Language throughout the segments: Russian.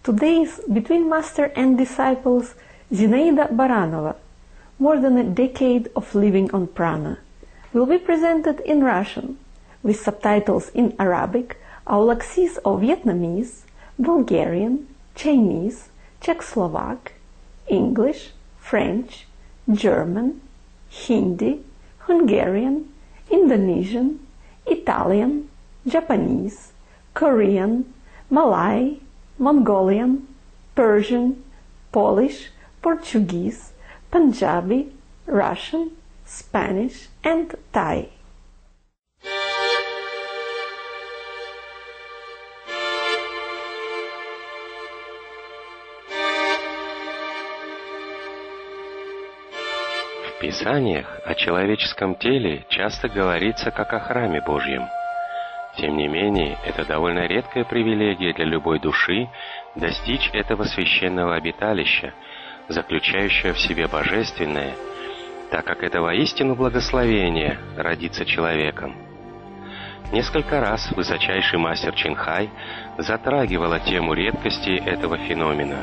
Today's Between Master and Disciples, Zinaida Baranova, more than a decade of living on prana, will be presented in Russian, with subtitles in Arabic, Aulaxis or Vietnamese, Bulgarian, Chinese, Czech-Slovak, English, French, German, Hindi, Hungarian, Indonesian, Italian, Japanese, Korean, Malay, Mongolian, Persian, Polish, Portuguese, Punjabi, Russian, Spanish, and Thai. В Писаниях о человеческом теле часто говорится как о храме Божьем. Тем не менее, это довольно редкая привилегия для любой души достичь этого священного обиталища, заключающего в себе божественное, так как это воистину благословение родиться человеком. Несколько раз высочайший мастер Чинхай затрагивала тему редкости этого феномена.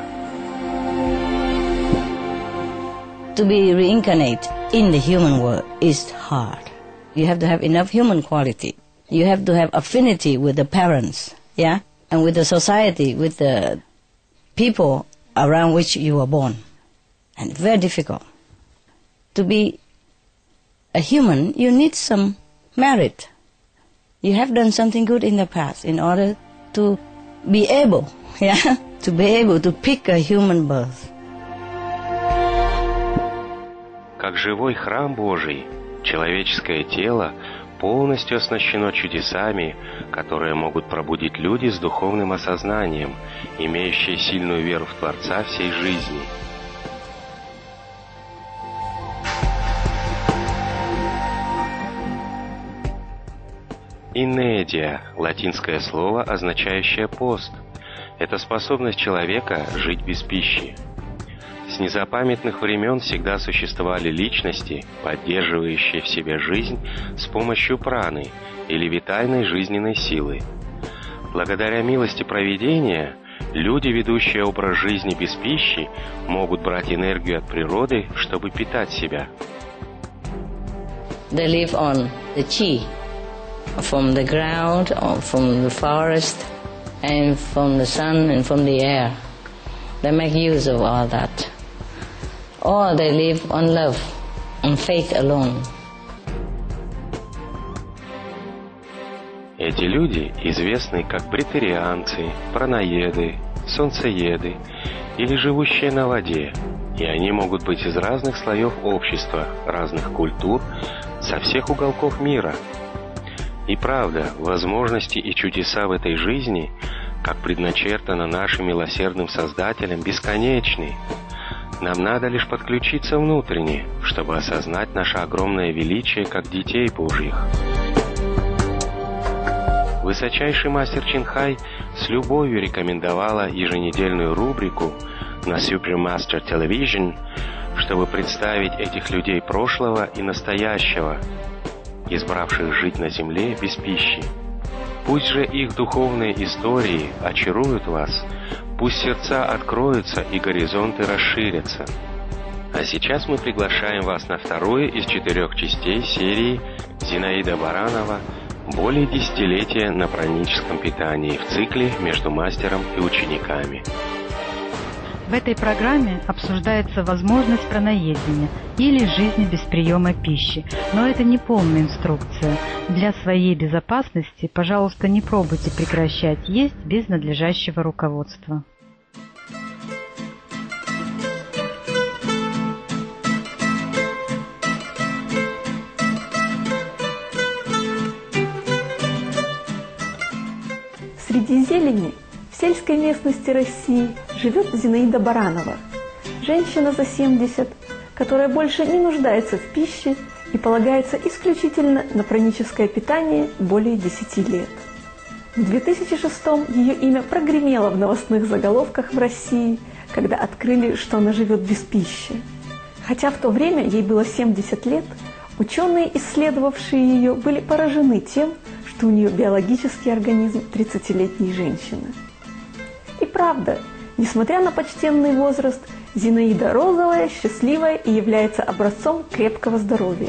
To be reincarnate in the human world is hard. You have to have enough human quality. You have to have affinity with the parents, yeah, and with the society, with the people around which you were born. And very difficult. To be a human, you need some merit. You have done something good in the past in order to be able, yeah, to be able to pick a human birth. Как живой храм Божий, человеческое тело полностью оснащено чудесами, которые могут пробудить люди с духовным осознанием, имеющие сильную веру в Творца всей жизни. Инедия – латинское слово, означающее пост. Это способность человека жить без пищи. С незапамятных времен всегда существовали личности, поддерживающие в себе жизнь с помощью праны или витальной жизненной силы. Благодаря милости провидения, люди, ведущие образ жизни без пищи, могут брать энергию от природы, чтобы питать себя. They live on the chi, from the ground, or from the forest, and from the sun and from the air. They make use of all that. Or they live on love, on faith alone. Эти люди известны как претерианцы, праноеды, солнцееды или живущие на воде, и они могут быть из разных слоев общества, разных культур, со всех уголков мира. И правда, возможности и чудеса в этой жизни, как предначертано нашим милосердным Создателем, бесконечны. Нам надо лишь подключиться внутренне, чтобы осознать наше огромное величие как детей Божьих. Высочайший мастер Чинхай с любовью рекомендовала еженедельную рубрику на Super Master Television, чтобы представить этих людей прошлого и настоящего, избравших жить на земле без пищи. Пусть же их духовные истории очаруют вас, пусть сердца откроются и горизонты расширятся. А сейчас мы приглашаем вас на вторую из 4 частей серии «Зинаида Баранова. Более десятилетия на праническом питании» в цикле «Между мастером и учениками». В этой программе обсуждается возможность праноедения или жизни без приема пищи, но это не полная инструкция. Для своей безопасности, пожалуйста, не пробуйте прекращать есть без надлежащего руководства. Среди зелени в сельской местности России живет Зинаида Баранова, женщина за 70, которая больше не нуждается в пище и полагается исключительно на праническое питание более 10 лет. В 2006-м ее имя прогремело в новостных заголовках в России, когда открыли, что она живет без пищи. Хотя в то время ей было 70 лет, ученые, исследовавшие ее, были поражены тем, что у нее биологический организм 30-летней женщины. И правда, Несмотря на почтенный возраст, Зинаида розовая, счастливая и является образцом крепкого здоровья.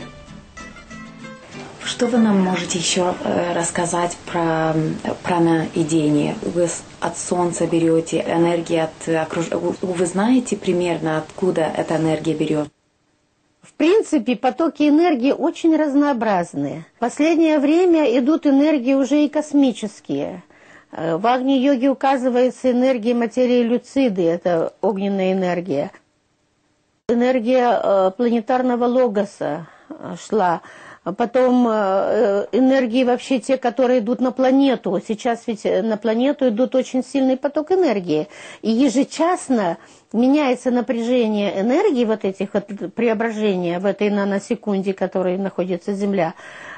Что вы нам можете еще рассказать про праноедение? Вы от солнца берете энергию, вы знаете примерно, откуда эта энергия берет? В принципе, потоки энергии очень разнообразные. В последнее время идут энергии уже и космические. В Агни-йоге указывается энергия материи люциды, это огненная энергия. Энергия планетарного логоса шла. Потом энергии вообще те, которые идут на планету. Сейчас ведь на планету идут очень сильный поток энергии. И ежечасно меняется напряжение энергии, вот этих вот преображения в этой наносекунде, в которой находится Земля,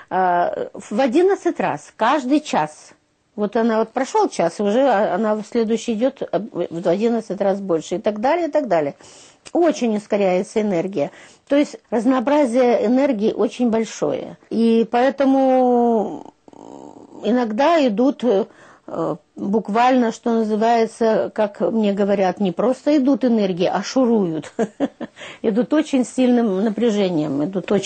в 11 раз, каждый час. Вот она вот прошел час, и уже она в следующий идет в 11 раз больше, и так далее, и так далее. Очень ускоряется энергия. То есть разнообразие энергии очень большое. И поэтому иногда идут буквально, что называется, как мне говорят, не просто идут энергии, а шуруют. Идут очень сильным напряжением,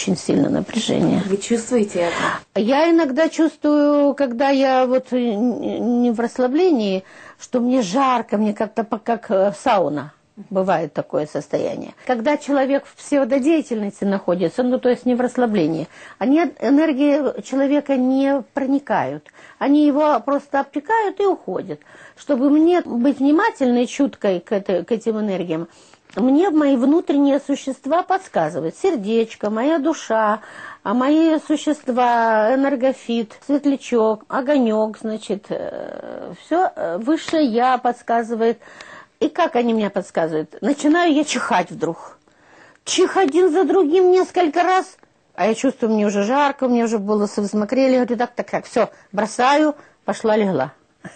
Вы чувствуете это? Я иногда чувствую, когда я вот не в расслаблении, что мне жарко, мне как-то как сауна. Бывает такое состояние. Когда человек в псевдодеятельности находится, то есть не в расслаблении, энергии человека не проникают. Они его просто обтекают и уходят. Чтобы мне быть внимательной, чуткой к этим энергиям, мне мои внутренние существа подсказывают. Сердечко, моя душа, мои существа, энергофит, светлячок, огонек, значит, все высшее я подсказывает. И как они мне подсказывают? Начинаю я чихать вдруг. Чих один за другим несколько раз. А я чувствую, мне уже жарко, мне уже волосы взмокрели. Я говорю, так, все, бросаю, пошла, легла.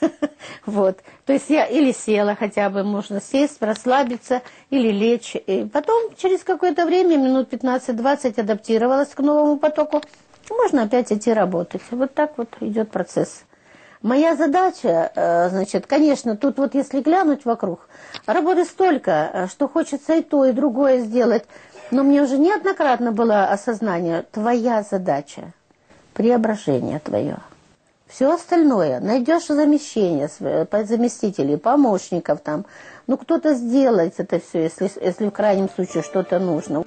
Вот. То есть я или села хотя бы, можно сесть, расслабиться, или лечь. И потом, через какое-то время, минут 15-20, адаптировалась к новому потоку. Можно опять идти работать. Вот так вот идет процесс. Моя задача, значит, конечно, тут вот если глянуть вокруг, работы столько, что хочется и то, и другое сделать. Но мне уже неоднократно было осознание, твоя задача, преображение твое. Все остальное, найдешь замещение, заместителей, помощников там. Кто-то сделает это все, если в крайнем случае что-то нужно.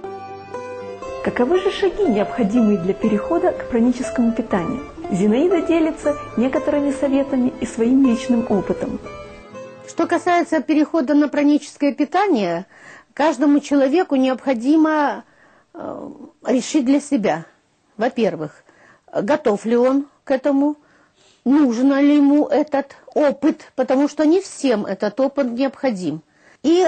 Каковы же шаги, необходимые для перехода к праническому питанию? Зинаида делится некоторыми советами и своим личным опытом. Что касается перехода на праническое питание, каждому человеку необходимо решить для себя. Во-первых, готов ли он к этому, нужен ли ему этот опыт, потому что не всем этот опыт необходим. И,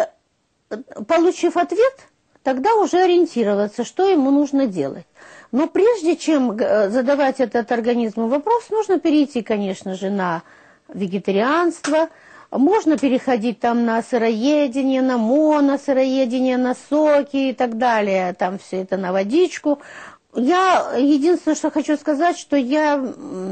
получив ответ, тогда уже ориентироваться, что ему нужно делать. Но прежде чем задавать этот организму вопрос, нужно перейти, конечно же, на вегетарианство. Можно переходить там на сыроедение, на моносыроедение, на соки и так далее. Там все это на водичку. Я единственное, что хочу сказать, что я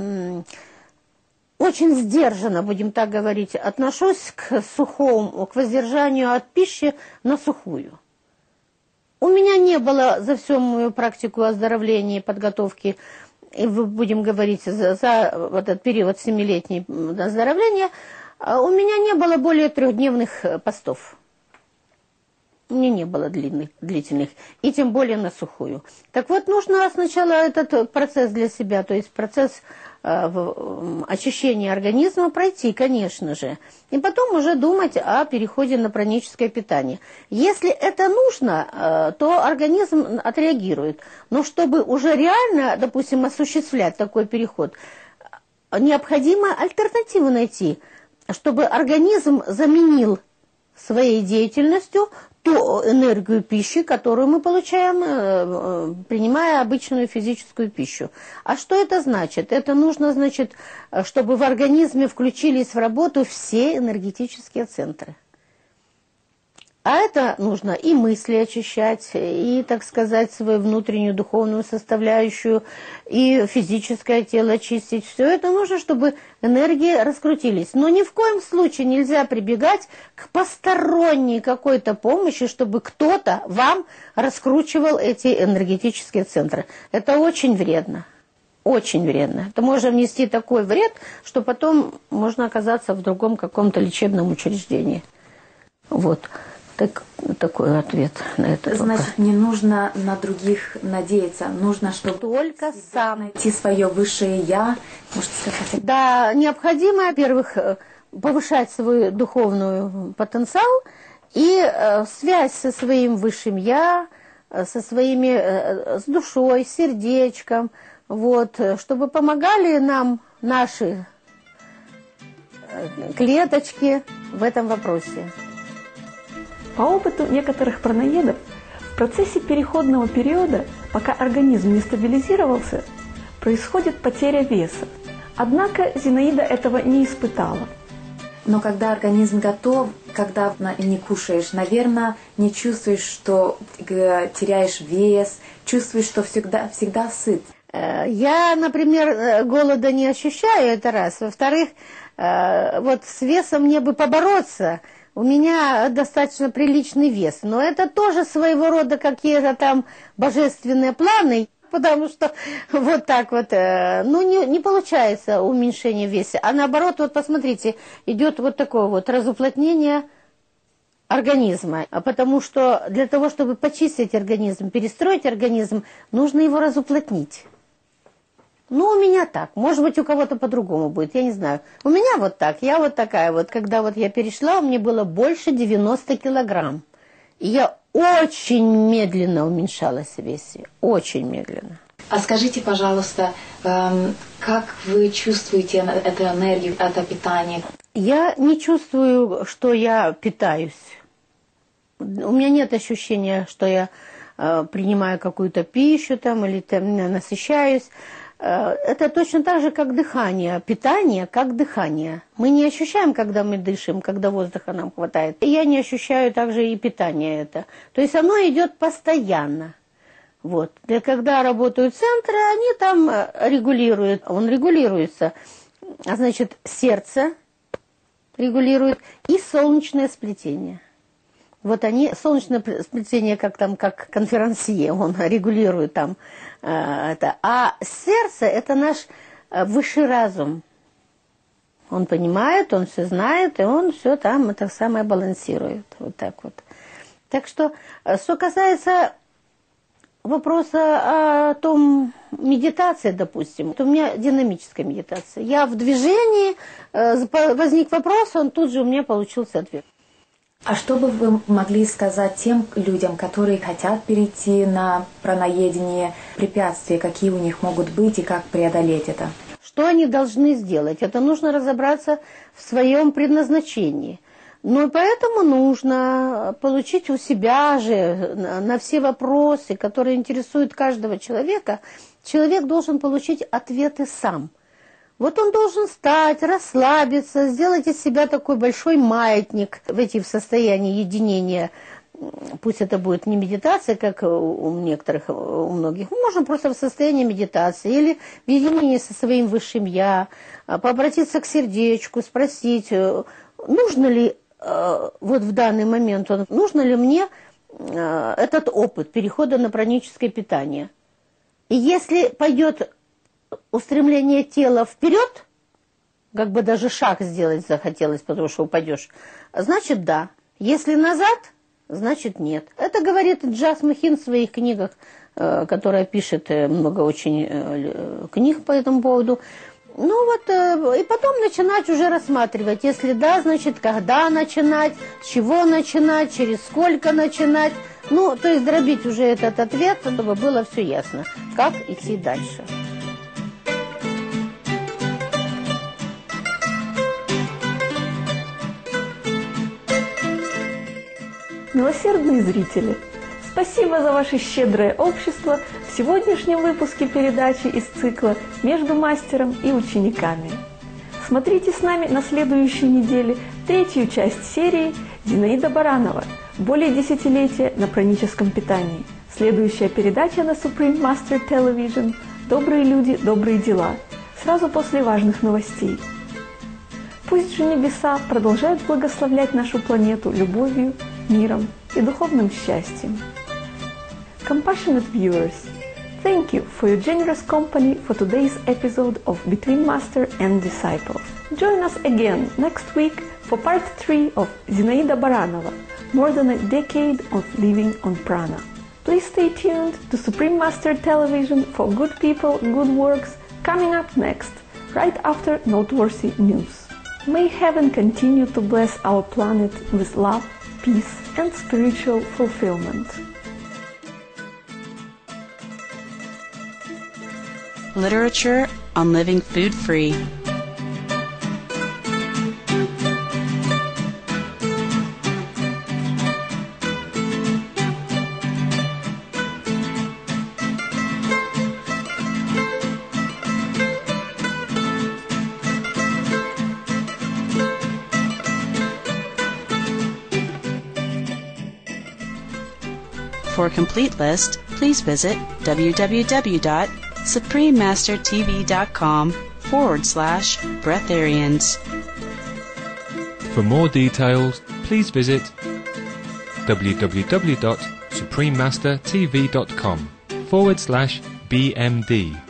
очень сдержанно, будем так говорить, отношусь к сухому, к воздержанию от пищи на сухую. У меня не было за всю мою практику оздоровления и подготовки, и будем говорить, за вот этот период 7-летней оздоровления, у меня не было более 3-дневных постов. У меня не было длительных, и тем более на сухую. Так вот, нужно сначала этот процесс для себя, то есть процесс очищения организма пройти, конечно же. И потом уже думать о переходе на праническое питание. Если это нужно, то организм отреагирует. Но чтобы уже реально, допустим, осуществлять такой переход, необходимо альтернативу найти, чтобы организм заменил своей деятельностью ту энергию пищи, которую мы получаем, принимая обычную физическую пищу. А что это значит? Это нужно, значит, чтобы в организме включились в работу все энергетические центры. А это нужно и мысли очищать, и, так сказать, свою внутреннюю духовную составляющую, и физическое тело очистить. Все это нужно, чтобы энергии раскрутились. Но ни в коем случае нельзя прибегать к посторонней какой-то помощи, чтобы кто-то вам раскручивал эти энергетические центры. Это очень вредно. Очень вредно. Это может внести такой вред, что потом можно оказаться в другом каком-то лечебном учреждении. Вот. Такой ответ на это. Значит, не нужно на других надеяться, нужно, чтобы только сам найти свое высшее я, можно сказать. Да, необходимо, во-первых, повышать свой духовный потенциал и связь со своим высшим я, со своими, с душой, сердечком, вот, чтобы помогали нам наши клеточки в этом вопросе. По опыту некоторых пранаедов, в процессе переходного периода, пока организм не стабилизировался, происходит потеря веса. Однако Зинаида этого не испытала. Но когда организм готов, когда не кушаешь, наверное, не чувствуешь, что теряешь вес, чувствуешь, что всегда сыт. Я, например, голода не ощущаю, это раз. Во-вторых, вот с весом мне бы побороться. У меня достаточно приличный вес, но это тоже своего рода какие-то там божественные планы, потому что вот так вот, не получается уменьшение веса, а наоборот, вот посмотрите, идет вот такое вот разуплотнение организма, потому что для того, чтобы почистить организм, перестроить организм, нужно его разуплотнить. Ну, у меня так. Может быть, у кого-то по-другому будет, я не знаю. У меня вот так, я вот такая вот. Когда вот я перешла, мне было больше 90 килограмм. И я очень медленно уменьшалась в весе. Очень медленно. А скажите, пожалуйста, как вы чувствуете эту энергию, это питание? Я не чувствую, что я питаюсь. У меня нет ощущения, что я принимаю какую-то пищу там, или там насыщаюсь. Это точно так же, как дыхание. Питание, как дыхание. Мы не ощущаем, когда мы дышим, когда воздуха нам хватает. И я не ощущаю также и питание это. То есть оно идет постоянно. Вот. И когда работают центры, они там регулируют. Он регулируется. А значит, сердце регулирует и солнечное сплетение. Вот они, солнечное сплетение, как конферансье, он регулирует там это. А сердце – это наш высший разум. Он понимает, он все знает, и он все там это самое балансирует. Вот так вот. Так что, что касается вопроса о том, медитации, допустим, то у меня динамическая медитация. Я в движении, возник вопрос, он тут же у меня получился ответ. А что бы вы могли сказать тем людям, которые хотят перейти на пранаедение, препятствия, какие у них могут быть и как преодолеть это? Что они должны сделать? Это нужно разобраться в своем предназначении. Ну и поэтому нужно получить у себя же на все вопросы, которые интересуют каждого человека. Человек должен получить ответы сам. Вот он должен встать, расслабиться, сделать из себя такой большой маятник, войти в состояние единения. Пусть это будет не медитация, как у некоторых, у многих. Можно просто в состоянии медитации или в единении со своим высшим «я», пообратиться к сердечку, спросить, нужно ли вот в данный момент, нужно ли мне этот опыт перехода на праническое питание. И если пойдет устремление тела вперед, как бы даже шаг сделать захотелось, потому что упадешь, значит да. Если назад, значит нет. Это говорит Джаз Махин в своих книгах, которая пишет много очень книг по этому поводу. Ну вот, и потом начинать уже рассматривать. Если да, значит, когда начинать, с чего начинать, через сколько начинать. Ну, то есть дробить уже этот ответ, чтобы было все ясно, как идти дальше. Милосердные зрители, спасибо за ваше щедрое общество в сегодняшнем выпуске передачи из цикла «Между мастером и учениками». Смотрите с нами на следующей неделе третью часть серии «Зинаида Баранова. Более десятилетия на праническом питании. Следующая передача на Supreme Master Television «Добрые люди, добрые дела» сразу после важных новостей. Пусть же небеса продолжают благословлять нашу планету любовью, миром и духовным счастьем. Compassionate viewers, thank you for your generous company for today's episode of Between Master and Disciples. Join us again next week for part 3 of Zinaida Baranova, More than a Decade of Living on Prana. Please stay tuned to Supreme Master Television for good people, good works coming up next, right after noteworthy news. May heaven continue to bless our planet with love, peace and spiritual fulfillment. Literature on living food-free. For a complete list, please visit www.suprememastertv.com/breatharians. For more details, please visit www.suprememastertv.com/BMD.